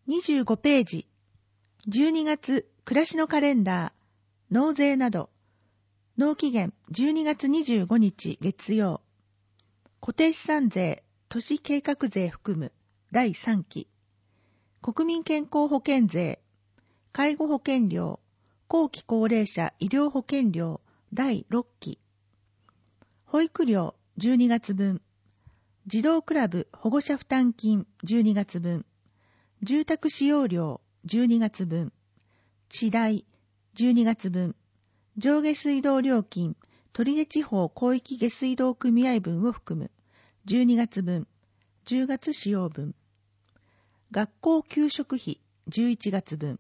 25ページ、12月暮らしのカレンダー、納税など、納期限12月25日月曜、固定資産税、都市計画税含む第3期、国民健康保険税、介護保険料、後期高齢者医療保険料第6期、保育料12月分、児童クラブ保護者負担金12月分、住宅使用料12月分、地代12月分、上下水道料金取手地方広域下水道組合分を含む12月分、10月使用分、学校給食費11月分、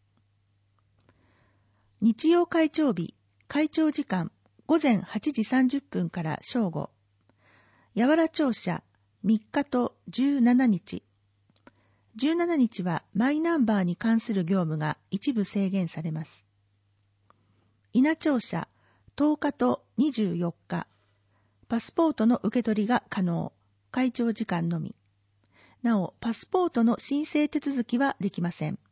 日曜会長日、会長時間午前8時30分から正午、八原庁舎3日と17日。17日はマイナンバーに関する業務が一部制限されます。稲庁舎10日と24日。パスポートの受け取りが可能。会長時間のみ。なお、パスポートの申請手続きはできません。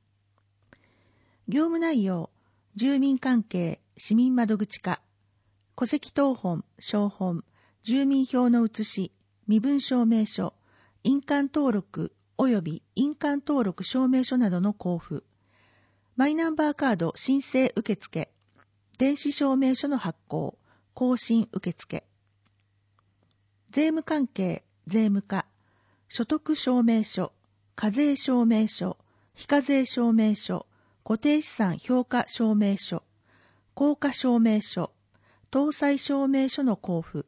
業務内容、住民関係、市民窓口課、戸籍謄本、照本、住民票の写し、身分証明書、印鑑登録及び印鑑登録証明書などの交付、マイナンバーカード申請受付、電子証明書の発行、更新受付、税務関係、税務課、所得証明書、課税証明書、非課税証明書、固定資産評価証明書、効果証明書、搭載証明書の交付、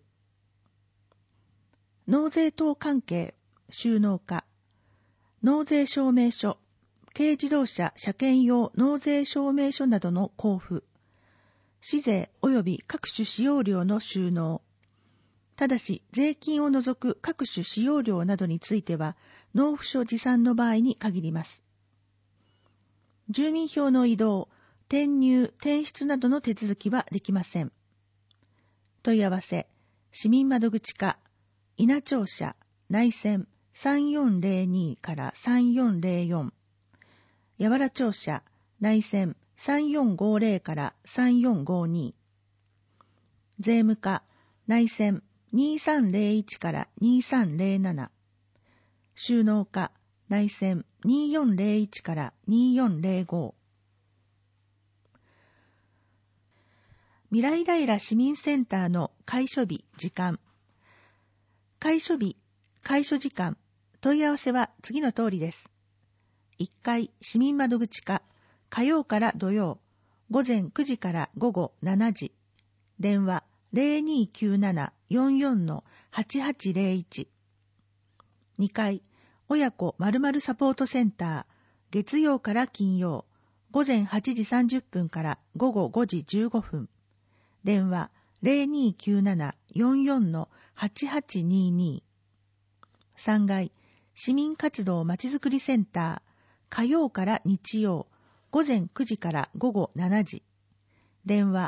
納税等関係、収納課、納税証明書、軽自動車車検用納税証明書などの交付、市税及び各種使用料の収納。ただし、税金を除く各種使用料などについては、納付書持参の場合に限ります。住民票の移動、転入、転出などの手続きはできません。問い合わせ、市民窓口課、稲庁舎、内線3402から3404、八原庁舎、内線3450から3452、税務課、内線2301から2307、収納課、内線2401から2405、未来平市民センターの開所日、時間。開所日、開所時間、問い合わせは次の通りです。1階市民窓口課、火曜から土曜、午前9時から午後7時。電話 0297-44-8801。2階、親子〇〇サポートセンター、月曜から金曜、午前8時30分から午後5時15分。電話 0297-44-8822。3階、市民活動まちづくりセンター、火曜から日曜、午前9時から午後7時。電話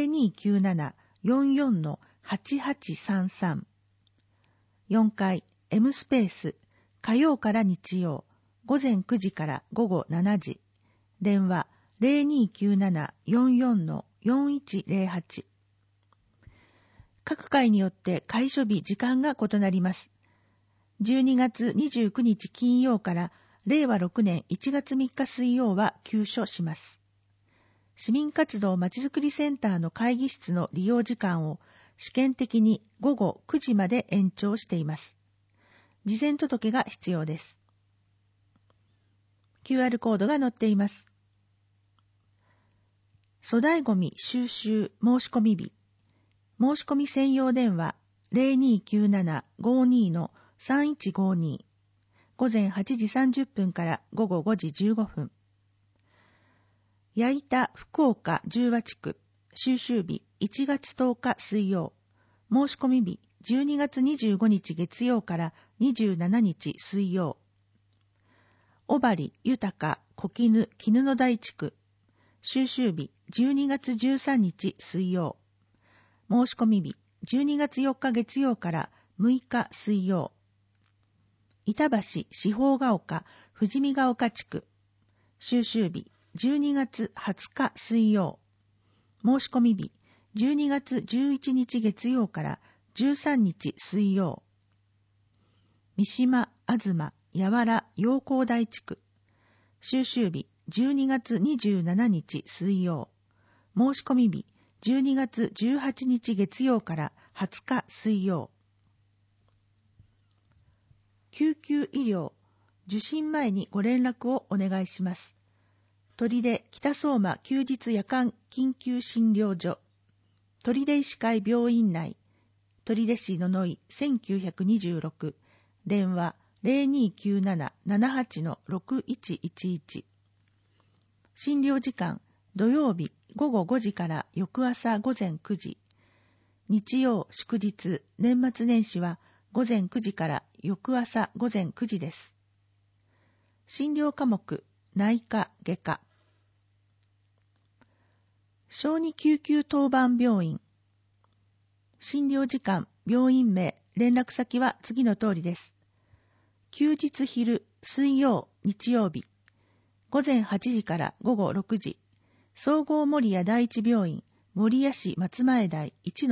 0297-44-8833。4階、M スペース、火曜から日曜、午前9時から午後7時。電話 0297-44-4108。各会によって開所日時間が異なります。12月29日金曜から令和6年1月3日水曜は休所します。市民活動まちづくりセンターの会議室の利用時間を試験的に午後9時まで延長しています。事前届が必要です。QR コードが載っています。粗大ごみ収集申し込み日。申し込み専用電話 0297-52-3152。午前8時30分から午後5時15分。矢板福岡十和地区収集日1月10日水曜。申し込み日12月25日月曜から27日水曜。小針豊小絹絹の台地区収集日12月13日水曜。申し込み日12月4日月曜から6日水曜。 板橋四方ヶ丘富士見ヶ丘地区。収集日12月20日水曜。申し込み日12月11日月曜から13日水曜。三島、東、八原、陽光台地区。収集日12月27日水曜。申し込み日12月18日月曜から20日水曜。救急医療、受診前にご連絡をお願いします。取手北相馬休日夜間緊急診療所。取手医師会病院内。取手市野々井1926。電話 0297-78-6111。診療時間、土曜日午後5時から翌朝午前9時。日曜、祝日、年末年始は午前9時から翌朝午前9時です。診療科目、内科、外科。小児救急当番病院。診療時間、病院名、連絡先は次の通りです。休日昼、水曜、日曜日。午前8時から午後6時。総合守谷第一病院、守谷市松前台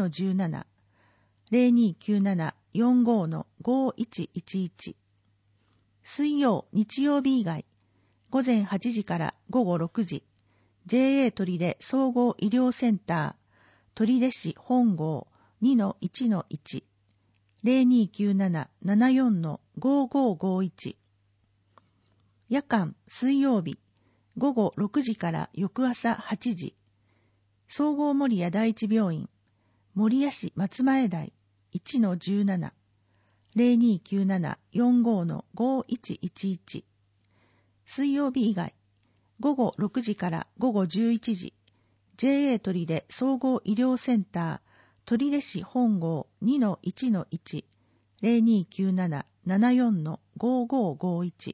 1-17。0297-45-5111。水曜、日曜日以外。午前8時から午後6時。JA 取手総合医療センター、取手市本郷 2-1-1。0297-74-5551。夜間、水曜日、午後6時から翌朝8時。総合守谷第一病院、守谷市松前台 1-17。0297-45-5111。水曜日以外、午後6時から午後11時。JA 取手総合医療センター、取手市本郷 2-1-1。0297-74-5551。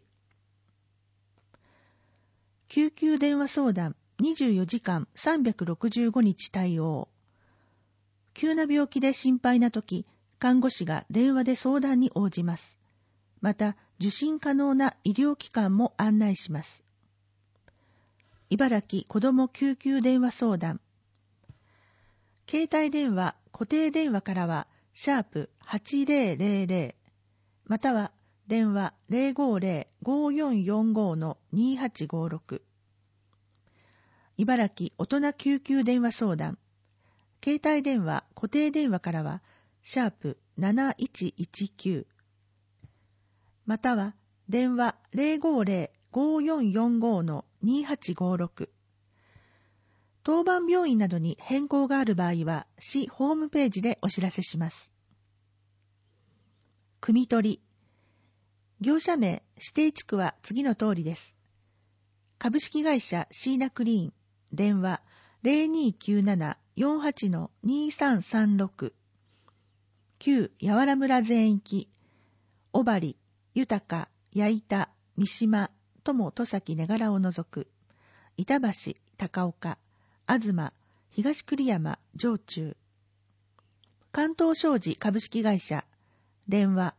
救急電話相談24時間365日対応。急な病気で心配なとき、看護師が電話で相談に応じます。また、受診可能な医療機関も案内します。茨城子ども救急電話相談。携帯電話、固定電話からは、#8000、または電話 050-5445-2856。茨城大人救急電話相談。携帯電話、固定電話からは、#7119。または電話 050-5445-2856。当番病院などに変更がある場合は、市ホームページでお知らせします。汲み取り。業者名、指定地区は次の通りです。株式会社シーナクリーン。電話 0297-48-2336。旧八原村全域。小針、豊、矢板、三島、友戸崎根柄を除く。板橋、高岡、東、東栗山、上中。関東商事株式会社。電話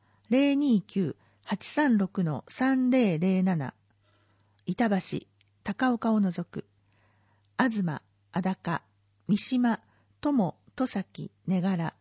029-836-3007。板橋、高岡を除く。東、安高、三島、友、戸崎、根柄。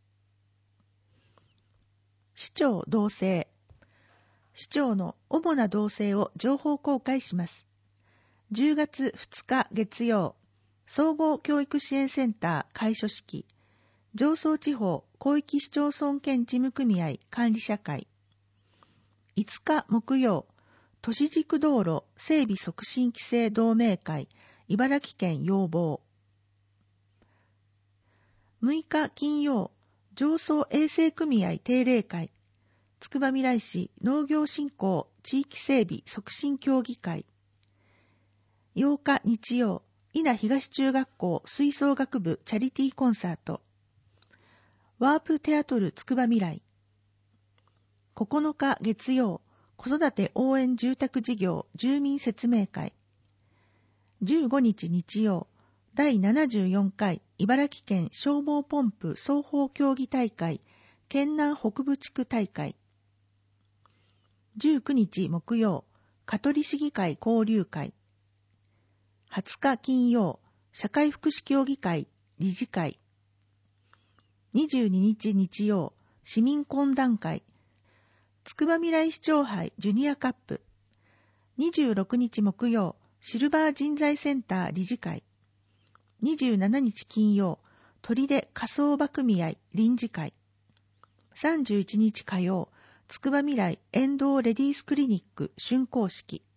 市長動静。市長の主な動静を情報公開します。10月2日月曜、総合教育支援センター開所式。常総地方広域市町村兼事務組合管理者会。5日木曜、都市軸道路整備促進規制同盟会茨城県要望。6日金曜、常総衛生組合定例会。つくばみらい市農業振興地域整備促進協議会。8日日曜、伊那東中学校吹奏楽部チャリティーコンサート。ワープテアトルつくばみらい。9日月曜、子育て応援住宅事業住民説明会。15日日曜、第74回茨城県消防ポンプ双方競技大会県南北部地区大会。 19日木曜、香取市議会交流会。20日金曜、社会福祉協議会理事会。22日日曜、市民懇談会。つくばみらい市長杯ジュニアカップ。26日木曜、シルバー人材センター理事会。27日金曜、砦火葬場組合臨時会。31日火曜、つくばみらい遠藤レディースクリニック竣工式。